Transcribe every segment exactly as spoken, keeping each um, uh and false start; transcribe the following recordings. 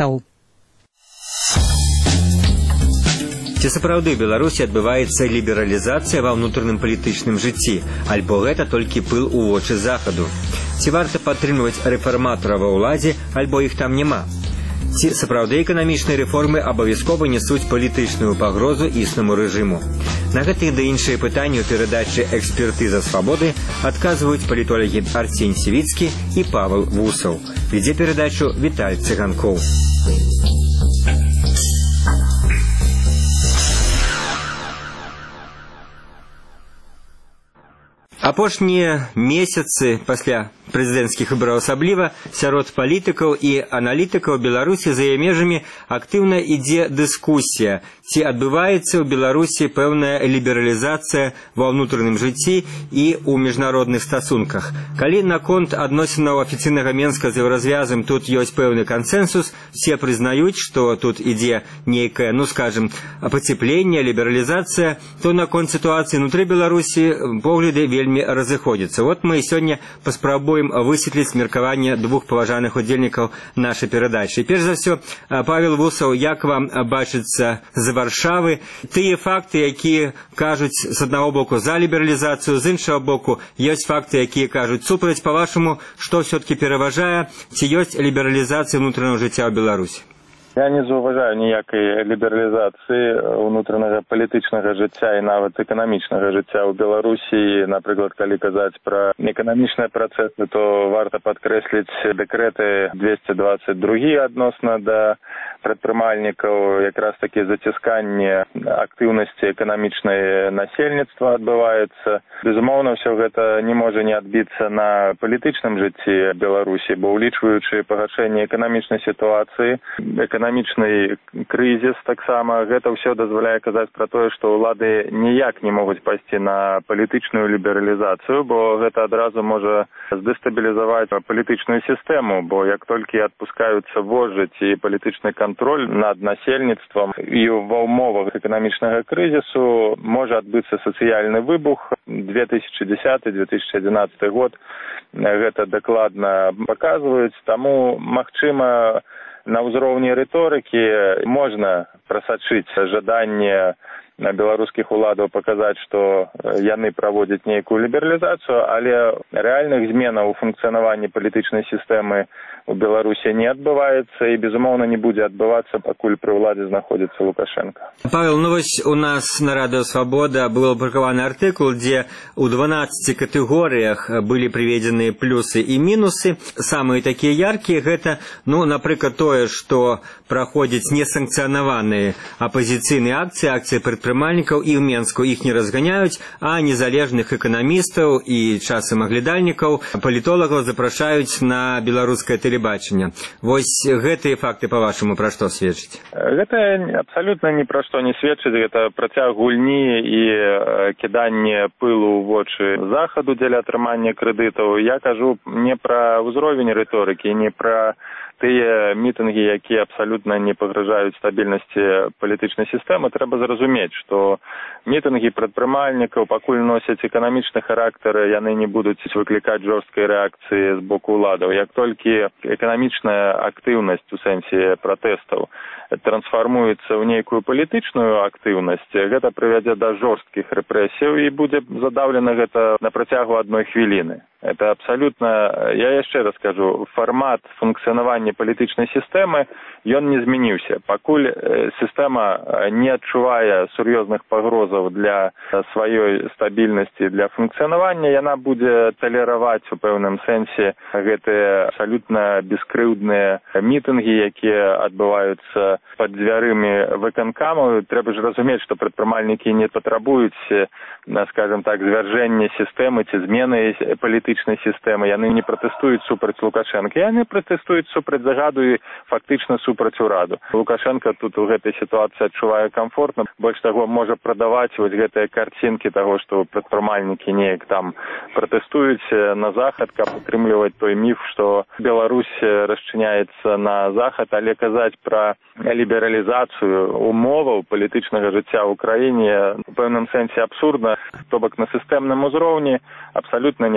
журналістаў. Ці сапраўды Беларусі адбываецца лібералізацыя ва ўнутраным палітычным жыцці, альбо гэта толькі пыл у вочы захаду? Ці варта падтрымліваць рэфарматара ва ўладзе, альбо іх там няма? Ці сапраўды эканамічныя рэформы абавязкова нясуць палітычную пагрозу існаму рэжыму? На гэтыя ды іншыя пытанні ў перадачы «Экспертыза свабоды» адказваюць палітолагі Арсень Сівіцкі і Павел Вусаў. Вядзе перадачу Віталь Цыганкоў. Апошнія месяцы пасля прэзідэнцкіх выбараў асабліва сярод палітыкаў і аналітыкаў Беларусі за яе межамі актыўна ідзе дыскусія, ці адбываецца ў Беларусі пэўная лібералізацыя ва ўнутраным жыцці і ў міжнародных стасунках. Калі наконт адносінаў афіцыйнага Менска з еўразвязам тут ёсць пэўны кансэнсус, все прызнаюць, што тут ідзе нейкае, ну скажем, пацяпленне, лібералізацыя, то наконт сітуацыі ўнутры Беларусі погляды вельмі разыходзяцца. Вот мы сёння паспрабуем высветліць меркаванне двух паважаных удзельнікаў нашай перадачы. Перш за ўсё, Павел Вусаў, як вам бачыцца з Варшавы тыя факты, якія кажуць з аднаго боку за лібералізацыю, з іншага боку ёсць факты, якія кажуць супраць, па-вашаму, што ўсё-такі пераважае, ці ёсць лібералізацыя ўнутранага жыцця ў Беларусі? Я не заўважаю ніякай лібералізацыі ўнутранага палітычнага жыцця і нават эканамічнага жыцця ў Беларусі. Напрыклад, калі казаць пра эканамічныя працэсы, то варта падкрэсліць дэкрэты двесце дваццаць два адносна да прадпрымальнікаў. Якраз такі зацісканне актыўнасці эканамічнай насельніцтва адбываецца. Безумоўна, ўсё гэта не можа не адбіцца на палітычным жыцці Беларусі, бо ўлічваючы пагаршэнне эканамічнай сітуацыі, эканамічны крызіс таксама, гэта ўсё дазваляе казаць пра тое, што ўлады ніяк не могуць пайсці на палітычную лібералізацыю, бо гэта адразу можа здэстабілізаваць палітычную сістэму, бо як толькі адпускаюцца вожжы ці палітычны кантроль над насельніцтвам і ва ўмовах эканамічнага крызісу можа адбыцца сацыяльны выбух. две тысячи десятый — две тысячи одиннадцатый год гэта дакладна паказваюць, таму магчыма на ўзроўні рыторыкі можна прасачыць жаданне беларускіх уладаў паказаць, што яны праводзяць нейкую лібералізацыю, але рэальных зменаў у функцыянаванні палітычнай сістэмы у Беларусі не адбываецца і, безумоўна, не будзе адбывацца, пакуль пры ўладзе знаходзіцца Лукашенко. Павел, ну вось у нас на Радыё Свабода быў апублікаваны артыкул, дзе ў дванаццаці катэгорыях былі прыведзены плюсы і мінусы. Самыя такія яркія гэта, ну, напрыклад, тое, што праходзяць несанкцыянаваныя апазіцыйныя акцыі, акцыі прадпрымальнікаў, і ў Менску іх не разганяюць, а незалежных эканамістаў і часам аглядальнікаў, палітолагаў запрашаюць на беларускае тэлебачанне. Вось гэтыя факты, па-вашаму, пра што сведчаць? Гэта абсалютна ні пра што не сведчыць, гэта працяг гульні і кіданне пылу ў вочы захаду дзеля атрымання крэдытаў. Я кажу не пра ўзровень рыторыкі, не пра тыя мітынгі, якія абсалютна не пагражаюць стабільнасці палітычнай сістэмы. Трэба зразумець, што мітынгі прадпрымальнікаў пакуль носяць эканамічны характар, яны не будуць выклікаць жорсткай рэакцыі з боку ўладаў. Як толькі эканамічная актыўнасць у сэнсе пратэстаў трансфармуецца ў нейкую палітычную актыўнасць, гэта прывядзе да жорсткіх рэпрэсіяў і будзе задаўлена гэта на працягу адной хвіліны. Это абсалютна, я яшчэ раз скажу, фармат функцыянавання палітычнай сістэмы, ён не змяніўся. Пакуль сістэма не адчувае сур'ёзных пагрозаў для сваёй стабільнасці, для функцыянавання, яна будзе талераваць у пэўным сэнсе гэтыя абсалютна бескрыўдныя мітынгі, якія адбываюцца пад дзвярымі выканкаму. Трэба ж разумець, што прадпрымальнікі не патрабуюць, скажем так, звяржэння сістэмы ці змены палітычнай сістэмы. Яны не пратэстуюць супраць Лукашенка, яны пратэстуюць супраць загаду і фактычна супраць ураду. Лукашенко тут у гэтай сітуацыі адчувае комфортна. Больш таго, можа прадаваць вось гэтыя карцінкі таго, што прадпрымальнікі неяк там пратэстуюць на захад, каб утрымліваць той міф, што Беларусь расчыняецца на захад, але казаць пра лібералізацыю умоваў палітычнага жыцця ў краіне у пэўным сэнсе абсурдна, то бок на сістэмным узроўні абсалютна не адбываецца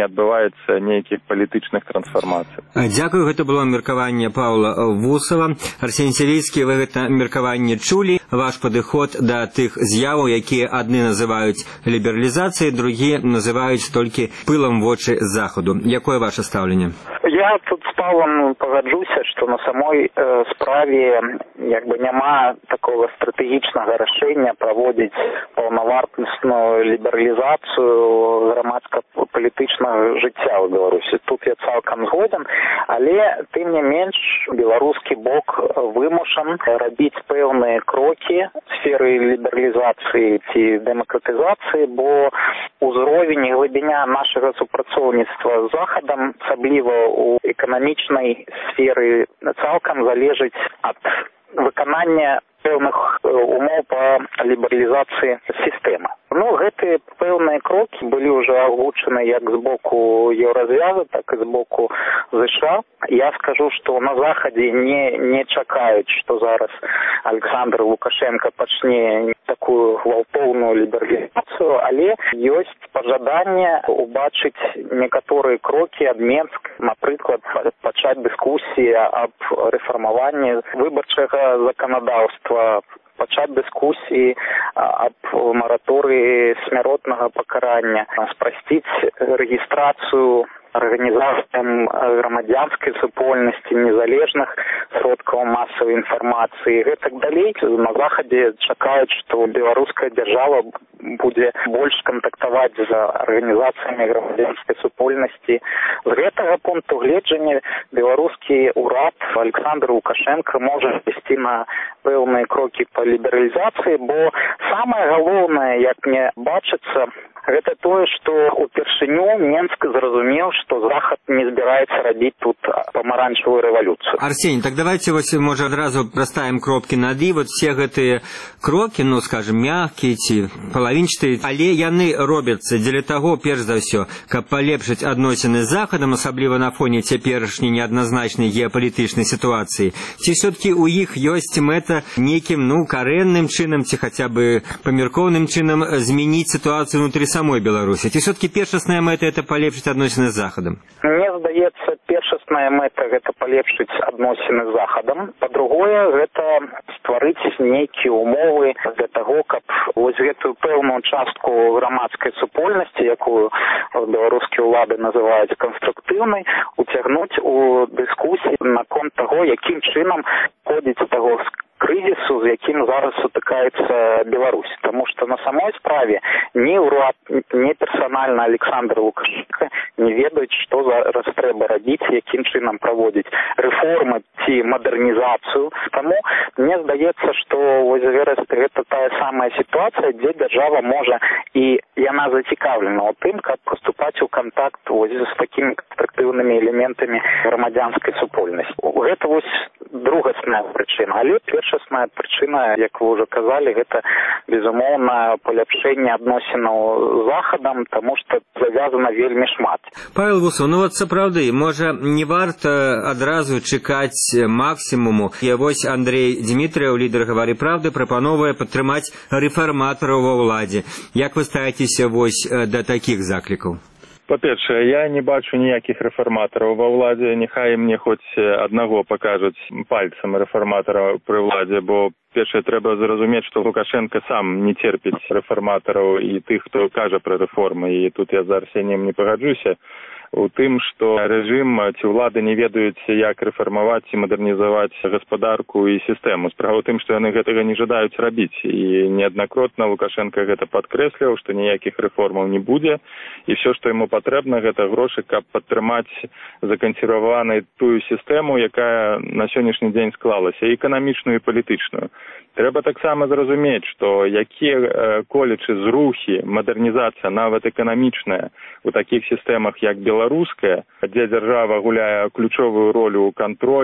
адбываецца нейкіх палітычных трансфармацый. Дзякую, гэта было меркаванне Паўла Вусава. Арсеній Савіцкі, вы гэта меркаванне чулі. Ваш падыход да тых з'яваў, якія адны называюць лібералізацыяй, другія называюць толькі пылам вочы захаду. Якое ваше стаўленне? Я тут з Павлом пагаджуся, што на самой э, справе як бы няма такого стратэгічнага рашэння праводзіць паўнавартасную лібералізацыю грамадска-палітычнага жыцця ў Беларусі. Тут я цалкам згоден, але тым не менш беларускі бок вымушан рабіць пэўныя крокі в сферы лібералізацыі ці дэмакратызацыі, бо узровень і глыбіня нашага супрацоўніцтва з захадам, асабліва у эканамічнай сферы, цалкам залежыць ад выканання пэўных умоў па лібералізацыі сістэмы. Ну, гэтыя пэўныя крокі былі ўжо агучаны як з боку Еўразвяза, так і з боку ЗША. Я скажу, што на Захадзе не, не чакаюць, што зараз Александр Лукашенко пачне такую гвалтоўную лібералізацыю, але ёсць пажаданне убачыць некаторыя крокі ад Менска, напрыклад, пачаць дыскусіі аб рэфармаванні выбарчага заканадаўства, пачаць дыскусіі аб мараторыі смяротнага пакарання, спрасціць рэгістрацыю арганізацыям грамадзянскай супольнасці, незалежных сродкаў масавай інфармацыі. Гэтак далей. На Захадзе чакаюць, што беларуская дзяржава будзе больш кантактаваць з арганізацыямі грамадзянскай супольнасці. З гэтага пункту гледжання беларускі ўрад Александр Лукашенко можа весці на пэўныя крокі па лібералізацыі, бо самае галоўнае, як мне бачыцца, гэта тое, што упершыню Менск зразумеў, што Захад не збіраецца рабіць тут памаранчевую рэвалюцыю. Арсений, так давайте вось, можа, адразу праставім кропкі над «і». Вот все гэтыя крокі, ну, скажем, мягкія ці палавінчатыя, але яны робяцца дзеля таго, перш за ўсё, каб палепшыць адносіны з Захадам, асабліва на фоне цяперашняй неадназначнай геапалітычнай сітуацыі. Ці ўсё-такі ў іх ёсць мэта нейкім, ну, карэнным чынам, ці хаця бы памяркоўным чынам змяніць сітуацыю ўнутры самой Беларусі? Ці все-таки першасная мэта – это палепшыць адносіны з Захадам? Мне здаецца, першасная мэта – гэта палепшыць адносіны з Захадам. Па-другое, гэта стварыць нейкія умовы для таго, каб вось гэтую пэўную частку грамадскай супольнасці, якую беларускія ўлады называюць канструктыўнай, уцягнуць у дыскусіі наконт таго, якім чынам ходзіць таго крызісу, з якім зараз сутыкаецца Беларусь. Таму што на самой справе ні ўрад, ні персанальна Александр Лукашенко не ведаюць, што зараз трэба рабіць, якім чынам праводзіць рэформы ці мадэрнізацыю. Таму мне здаецца, што вось зараз гэта тая самая сітуацыя, дзе дзяржава можа і яна зацікаўлена ў тым, каб паступаць у кантакт вось з такімі канструктыўнымі элементамі грамадзянскай супольнасці. Гэта вось другасная прычына, але першасная прычына, як вы ўжо казалі, гэта, безумоўна, паляпшэнне адносінаў з Захадам, таму што завязана вельмі шмат. Павел Вусов, ну вот сапраўды, можа, не варта адразу чакаць максімуму. І вось Андрей Дмітрыеў, лідар «Гавары правды», прапановвае падтрымаць рэфарматараў ва ўладзе. Як вы ставіцеся вось да такіх заклікаў? Па-першае, я не бачу ніякіх рэфарматараў ва ўладзе, няхай мне хоць аднаго пакажуць пальцам рэфарматара пры ўладзе, бо першае, трэба зразумець, што Лукашенко сам не церпіць рэфарматараў і тых, хто кажа пра рэформы, і тут я з Арсеніем не пагаджуся у тым, што рэжым ці ўлады не ведаюць, як рэфармаваць і мадэрнізаваць гаспадарку і сістэму. Справа ў тым, што яны гэтага не жадаюць рабіць. І неаднакротна Лукашенко гэта падкрэсліў, што ніякіх рэформаў не будзе, і все, што яму патрэбна, гэта грошы, каб падтрымаць закансерваванай тую сістэму, якая на сённяшні дзень склалася, і эканамічную, і палітычную. Трэба таксама зразумець, што якія э, колечы, зрухі, мадэрнізацыя, нават эканамічная, у такіх сістэмах, як беларуская, дзе дзяржава гуляе ключовую ролю ў кантролі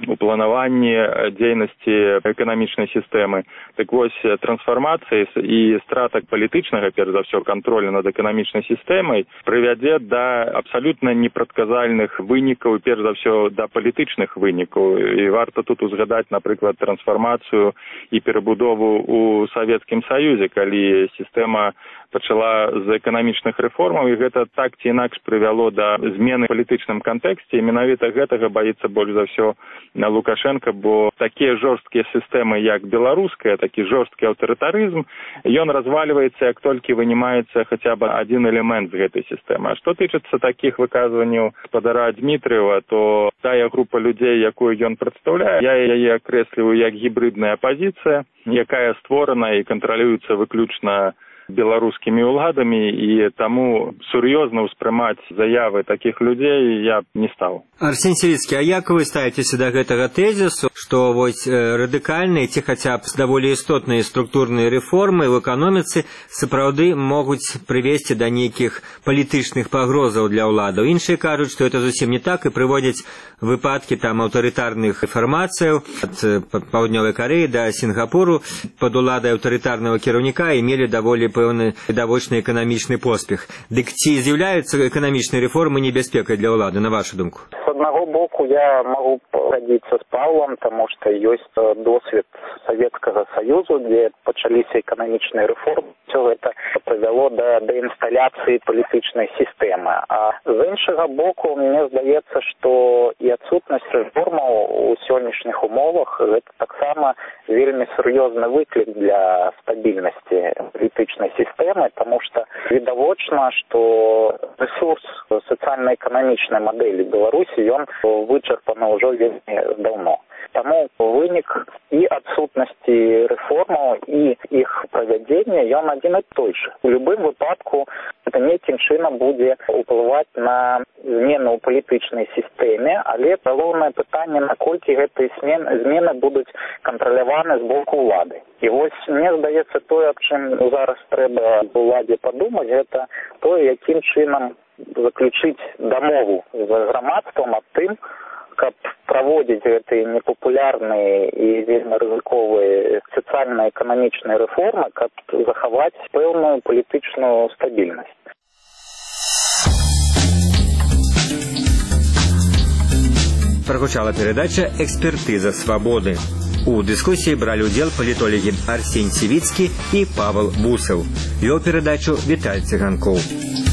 у планаванні дзейнасці эканамічнай сістэмы. Так вось, трансфармацыя і страта палітычнага, перш за ўсё, кантролю над эканамічнай сістэмай прывядзе да абсалютна непрадказальных вынікаў, перш за ўсё, да палітычных вынікаў. І варта тут узгадаць, напрыклад, трансфармацыю і перабудову ў Савецкім Саюзе, калі сістэма пачала з эканамічных рэформаў, і гэта так ці інакш прывяло да змены ў палітычным кантэксце, і менавіта гэтага баіцца больш за ўсё на Лукашенка, бо такія жорсткія сістэмы, як беларуская, такі жорсткі аўтарытарызм, ён развальваецца, як толькі вынімаецца хаця б адзін элемент з гэтай сістэмы. А што тычыцца такіх выказванняў спадара Дмітрыева, то тая група людзей, якую ён прадстаўляе, я яе акрэсліваю як гібридная апазіцыя, якая створана і кантралюецца выключна беларускімі ўладамі, і таму сур'ёзна ўспрымаць заявы такіх людзей я б не стаў. Арсень Сівіцкі, а як вы ставіцеся да гэтага тэзісу, што вось радыкальныя ці хаця б даволі істотныя структурныя рэформы ў эканоміцы сапраўды могуць прывесці да нейкіх палітычных пагрозаў для ўладаў? Іншыя кажуць, што это зусім не так, і прыводзяць выпадкі там аўтарытарных рэфармацыяў ад Паўднёвай Карэі да Сінгапуру пад уладай аўтарытарнага кіраўніка і мелі даволі пэўны відавочны эканамічны поспех. Дык ці з'яўляюцца эканамічныя рэформы небяспекай для ўлады, на вашу думку? С одного боку я могу погодиться с Павлом, потому что есть досвед Советского Союза, где почались экономичные реформы. Все это привело до деинсталляции политичной системы. А з іншого боку, мне здається, що і відсутність реформ у сьогоднішніх умовах це так само вельми серйозний виклик для стабільності політичної системи, тому що відовочно, що ресурс соціально-економічної моделі Білорусі він вичерпано вже вельми давно. Тому вынік і адсутнасці рэформаў і іх правядзення ён адзін і той же. У любым выпадку это нейкім чынам будзе ўплываць на змены ў палітычнай сістэме, але галоўнае пытанне, наколькі гэтыя змены будуць кантраляваны з боку ўлады. І вось мне здаецца тое, аб чым зараз трэба ўладзе падумаць, гэта тое, якім чынам заключыць дамову з грамадствам аб тым, каб праводзіць гэтыя непапулярныя і вельмі рызыковыя сацыяльна-эканамічныя рэформы, каб захаваць пэўную палітычную стабільнасць. Прагучала перадача «Экспертыза свабоды». У дыскусіі бралі ўдзел палітолагі Арсень Сівіцкі і Павел Бусаў. Вёў перадачу Віталь Цыганкоў.